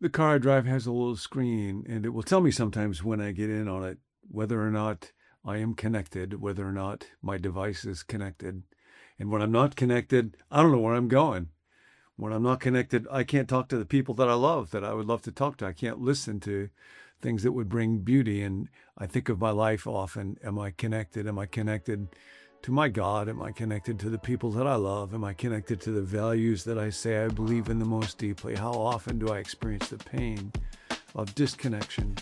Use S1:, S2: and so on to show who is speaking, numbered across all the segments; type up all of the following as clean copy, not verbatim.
S1: The car I drive has a little screen, and it will tell me sometimes when I get in on it whether or not I am connected, whether or not my device is connected. And when I'm not connected, I don't know where I'm going. When I'm not connected, I can't talk to the people that I love, that I would love to talk to. I can't listen to things that would bring beauty. And I think of my life often. Am I connected? Am I connected to my God? Am I connected to the people that I love? Am I connected to the values that I say I believe in the most deeply? How often do I experience the pain of disconnection?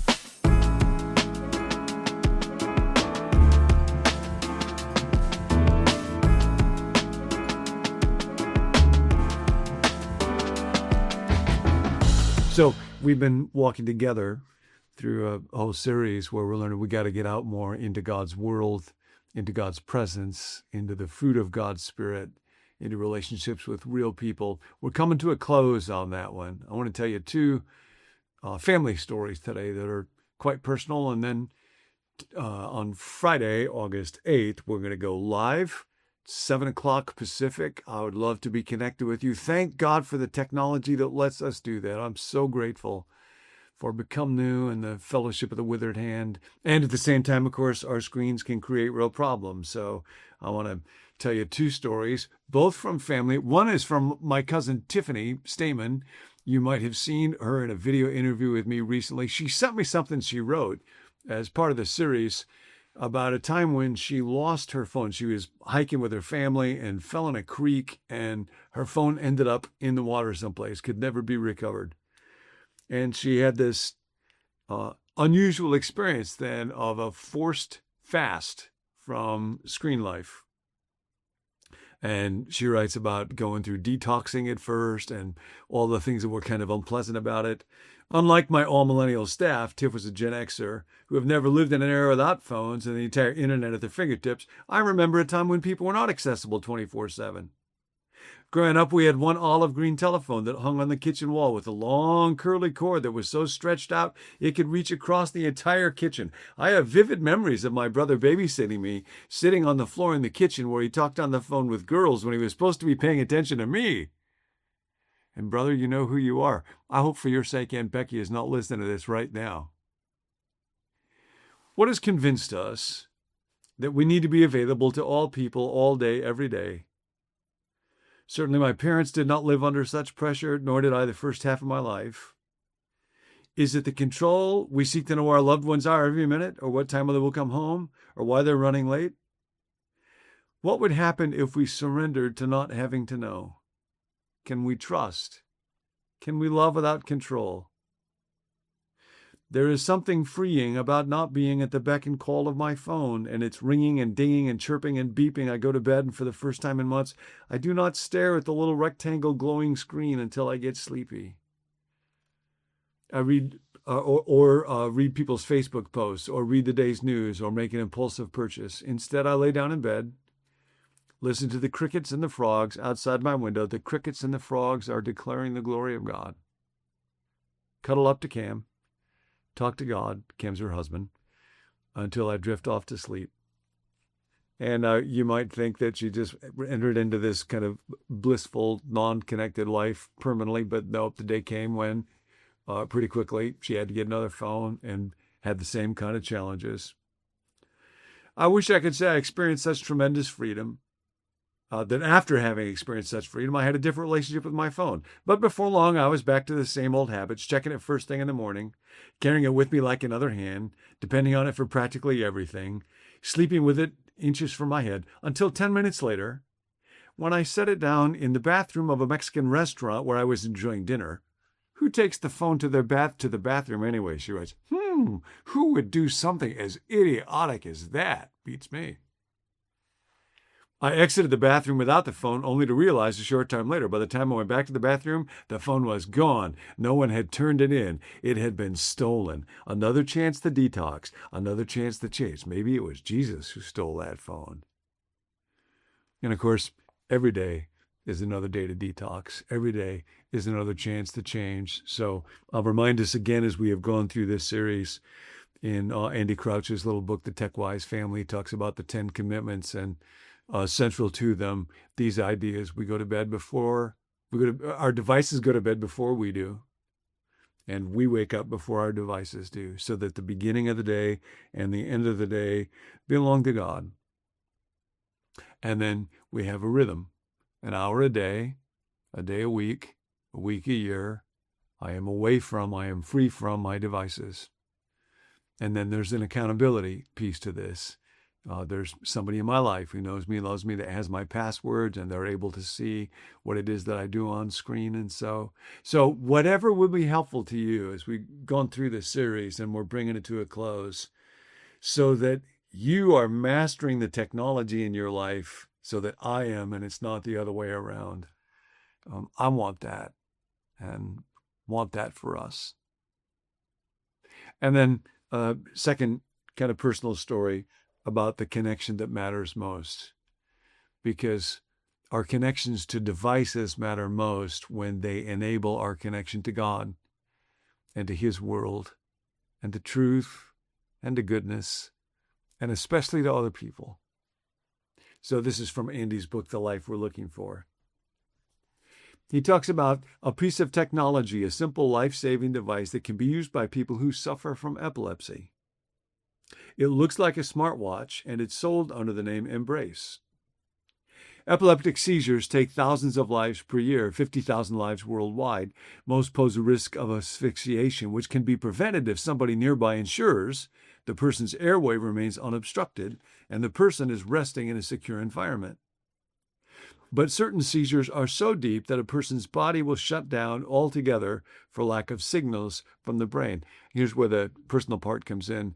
S1: So we've been walking together through a whole series where we're learning we got to get out more into God's world, into God's presence, into the fruit of God's Spirit, into relationships with real people. We're coming to a close on that one. I want to tell you two family stories today that are quite personal. And then on Friday, August 8th, we're going to go live, 7 o'clock Pacific. I would love to be connected with you. Thank God for the technology that lets us do that. I'm so grateful for Become New and the Fellowship of the Withered Hand. And at the same time, of course, our screens can create real problems. So I want to tell you two stories, both from family. One is from my cousin, Tiffany Stamen. You might have seen her in a video interview with me recently. She sent me something she wrote as part of the series about a time when she lost her phone. She was hiking with her family and fell in a creek, and her phone ended up in the water someplace, could never be recovered. And she had this unusual experience then of a forced fast from screen life. And she writes about going through detoxing at first and all the things that were kind of unpleasant about it. Unlike my all-millennial staff, Tiff was a Gen Xer who have never lived in an era without phones and the entire internet at their fingertips. I remember a time when people were not accessible 24/7. Growing up, we had one olive green telephone that hung on the kitchen wall with a long curly cord that was so stretched out it could reach across the entire kitchen. I have vivid memories of my brother babysitting me, sitting on the floor in the kitchen where he talked on the phone with girls when he was supposed to be paying attention to me. And brother, you know who you are. I hope for your sake Aunt Becky is not listening to this right now. What has convinced us that we need to be available to all people all day, every day? Certainly my parents did not live under such pressure, nor did I the first half of my life. Is it the control we seek to know where our loved ones are every minute, or what time they will come home, or why they're running late? What would happen if we surrendered to not having to know? Can we trust? Can we love without control? There is something freeing about not being at the beck and call of my phone and its ringing and dinging and chirping and beeping. I go to bed, and for the first time in months, I do not stare at the little rectangle glowing screen until I get sleepy. I read read people's Facebook posts or read the day's news or make an impulsive purchase. Instead, I lay down in bed, listen to the crickets and the frogs outside my window. The crickets and the frogs are declaring the glory of God. Cuddle up to Cam. Talk to God, Cam's her husband, until I drift off to sleep. And you might think that she just entered into this kind of blissful, non-connected life permanently, but nope, the day came when pretty quickly she had to get another phone and had the same kind of challenges. I wish I could say I experienced such tremendous freedom, that after having experienced such freedom, I had a different relationship with my phone. But before long, I was back to the same old habits, checking it first thing in the morning, carrying it with me like another hand, depending on it for practically everything, sleeping with it inches from my head, until 10 minutes later, when I set it down in the bathroom of a Mexican restaurant where I was enjoying dinner. Who takes the phone to the bathroom anyway? She writes, who would do something as idiotic as that? Beats me. I exited the bathroom without the phone, only to realize a short time later, by the time I went back to the bathroom, the phone was gone. No one had turned it in. It had been stolen. Another chance to detox. Another chance to change. Maybe it was Jesus who stole that phone. And of course, every day is another day to detox. Every day is another chance to change. So I'll remind us again as we have gone through this series in Andy Crouch's little book, The Tech Wise Family. He talks about the 10 commitments, and central to them, these ideas. We go to bed before, our devices go to bed before we do. And we wake up before our devices do, so that the beginning of the day and the end of the day belong to God. And then we have a rhythm, an hour a day a week, a week a year. I am free from my devices. And then there's an accountability piece to this. There's somebody in my life who knows me, loves me, that has my passwords, and they're able to see what it is that I do on screen. And so whatever would be helpful to you as we've gone through this series and we're bringing it to a close, so that you are mastering the technology in your life so that I am, and it's not the other way around. I want that, and want that for us. And then second kind of personal story about the connection that matters most, because our connections to devices matter most when they enable our connection to God and to His world and to truth and to goodness, and especially to other people. So this is from Andy's book, The Life We're Looking For. He talks about a piece of technology, a simple life-saving device that can be used by people who suffer from epilepsy. It looks like a smartwatch, and it's sold under the name Embrace. Epileptic seizures take thousands of lives per year, 50,000 lives worldwide. Most pose a risk of asphyxiation, which can be prevented if somebody nearby ensures the person's airway remains unobstructed and the person is resting in a secure environment. But certain seizures are so deep that a person's body will shut down altogether for lack of signals from the brain. Here's where the personal part comes in.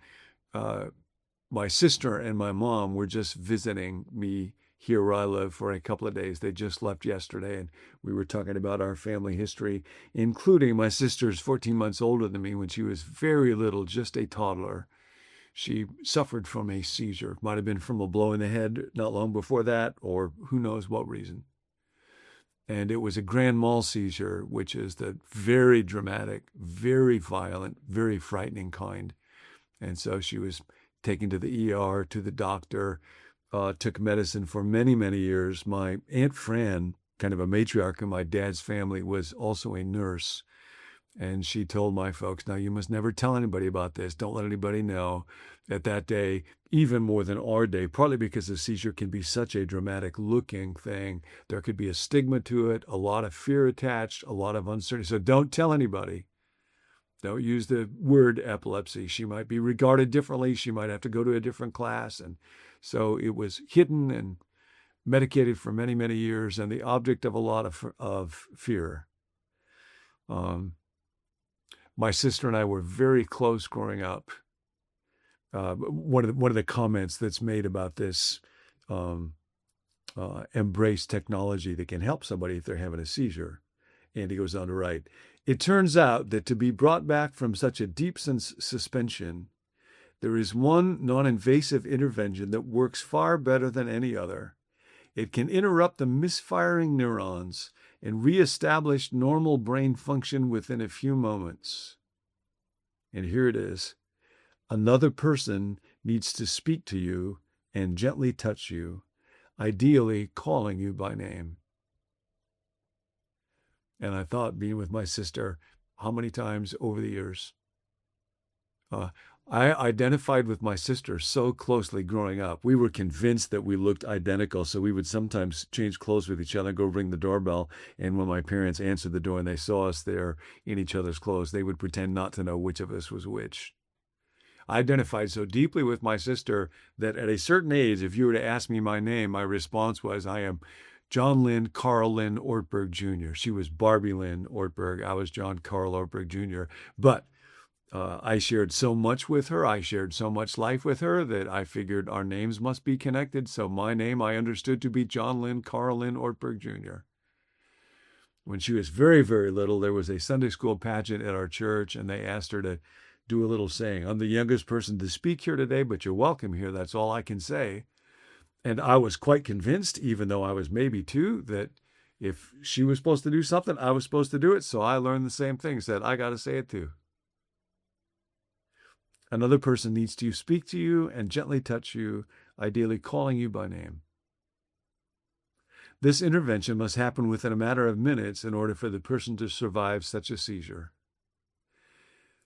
S1: My sister and my mom were just visiting me here where I live for a couple of days. They just left yesterday, and we were talking about our family history, including my sister's 14 months older than me. When she was very little, just a toddler, she suffered from a seizure. Might have been from a blow in the head not long before that, or who knows what reason. And it was a grand mal seizure, which is the very dramatic, very violent, very frightening kind. And so she was taken to the ER, to the doctor, took medicine for many, many years. My Aunt Fran, kind of a matriarch in my dad's family, was also a nurse. And she told my folks, now you must never tell anybody about this. Don't let anybody know. At that day, even more than our day, partly because a seizure can be such a dramatic looking thing. There could be a stigma to it, a lot of fear attached, a lot of uncertainty. So don't tell anybody. Don't use the word epilepsy. She might be regarded differently. She might have to go to a different class. And so it was hidden and medicated for many, many years, and the object of a lot of fear. My sister and I were very close growing up. One of the comments that's made about this Embrace technology that can help somebody if they're having a seizure, and he goes on to write, it turns out that to be brought back from such a deep suspension, there is one non-invasive intervention that works far better than any other. It can interrupt the misfiring neurons and reestablish normal brain function within a few moments. And here it is. Another person needs to speak to you and gently touch you, ideally calling you by name. And I thought, being with my sister, how many times over the years, I identified with my sister so closely growing up. We were convinced that we looked identical, so we would sometimes change clothes with each other and go ring the doorbell. And when my parents answered the door and they saw us there in each other's clothes, they would pretend not to know which of us was which. I identified so deeply with my sister that at a certain age, if you were to ask me my name, my response was, I am John Lynn Carl Lynn Ortberg Jr. She was Barbie Lynn Ortberg. I was John Carl Ortberg Jr. But I shared so much with her. I shared so much life with her that I figured our names must be connected. So my name I understood to be John Lynn Carl Lynn Ortberg Jr. When she was very, very little, there was a Sunday school pageant at our church, and they asked her to do a little saying. I'm the youngest person to speak here today, but you're welcome here. That's all I can say. And I was quite convinced, even though I was maybe 2, that if she was supposed to do something, I was supposed to do it. So I learned the same thing, said, I got to say it too. Another person needs to speak to you and gently touch you, ideally calling you by name. This intervention must happen within a matter of minutes in order for the person to survive such a seizure.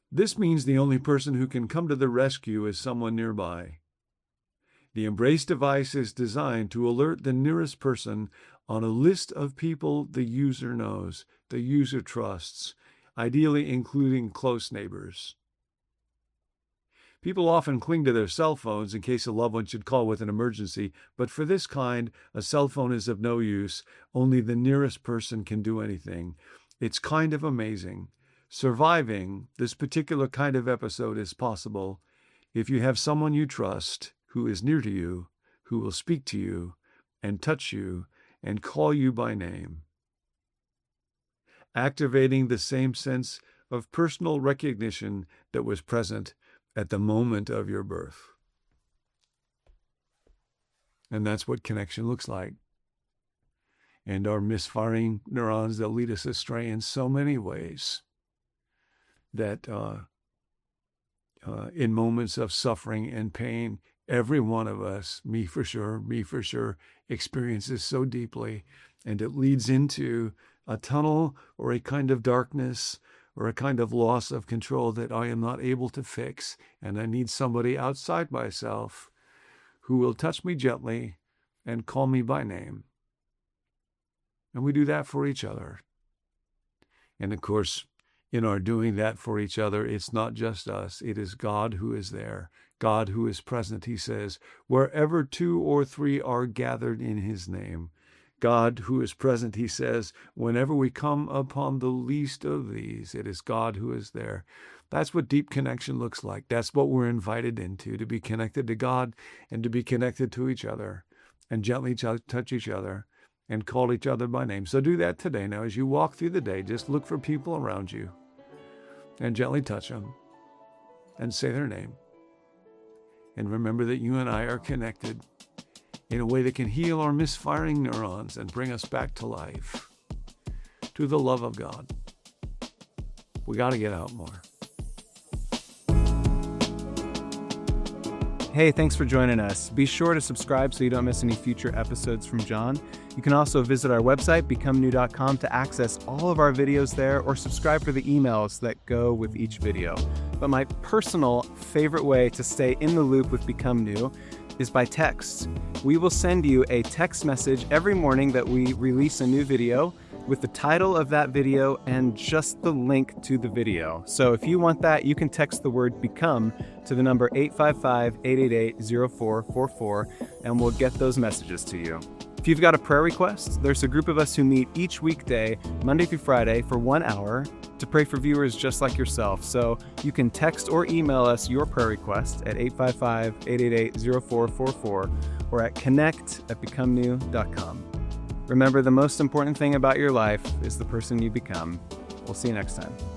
S1: This means the only person who can come to the rescue is someone nearby. The Embrace device is designed to alert the nearest person on a list of people the user knows, the user trusts, ideally including close neighbors. People often cling to their cell phones in case a loved one should call with an emergency, but for this kind, a cell phone is of no use. Only the nearest person can do anything. It's kind of amazing. Surviving this particular kind of episode is possible if you have someone you trust who is near to you, who will speak to you and touch you and call you by name. Activating the same sense of personal recognition that was present at the moment of your birth. And that's what connection looks like. And our misfiring neurons that lead us astray in so many ways that in moments of suffering and pain, every one of us, me for sure, experiences so deeply, and it leads into a tunnel or a kind of darkness or a kind of loss of control that I am not able to fix, and I need somebody outside myself who will touch me gently and call me by name. And we do that for each other. And of course, in our doing that for each other, it's not just us. It is God who is there, God who is present. He says, wherever 2 or 3 are gathered in his name. God who is present, he says, whenever we come upon the least of these, it is God who is there. That's what deep connection looks like. That's what we're invited into, to be connected to God and to be connected to each other and gently touch each other and call each other by name. So do that today. Now, as you walk through the day, just look for people around you and gently touch them and say their name. And remember that you and I are connected in a way that can heal our misfiring neurons and bring us back to life, to the love of God. We got to get out more.
S2: Hey, thanks for joining us. Be sure to subscribe so you don't miss any future episodes from John. You can also visit our website, becomenew.com, to access all of our videos there, or subscribe for the emails that go with each video. But my personal favorite way to stay in the loop with Become New is by text. We will send you a text message every morning that we release a new video with the title of that video and just the link to the video. So if you want that, you can text the word BECOME to the number 855-888-0444, and we'll get those messages to you. If you've got a prayer request, there's a group of us who meet each weekday, Monday through Friday, for 1 hour to pray for viewers just like yourself. So you can text or email us your prayer request at 855-888-0444 or at connect@becomenew.com. Remember, the most important thing about your life is the person you become. We'll see you next time.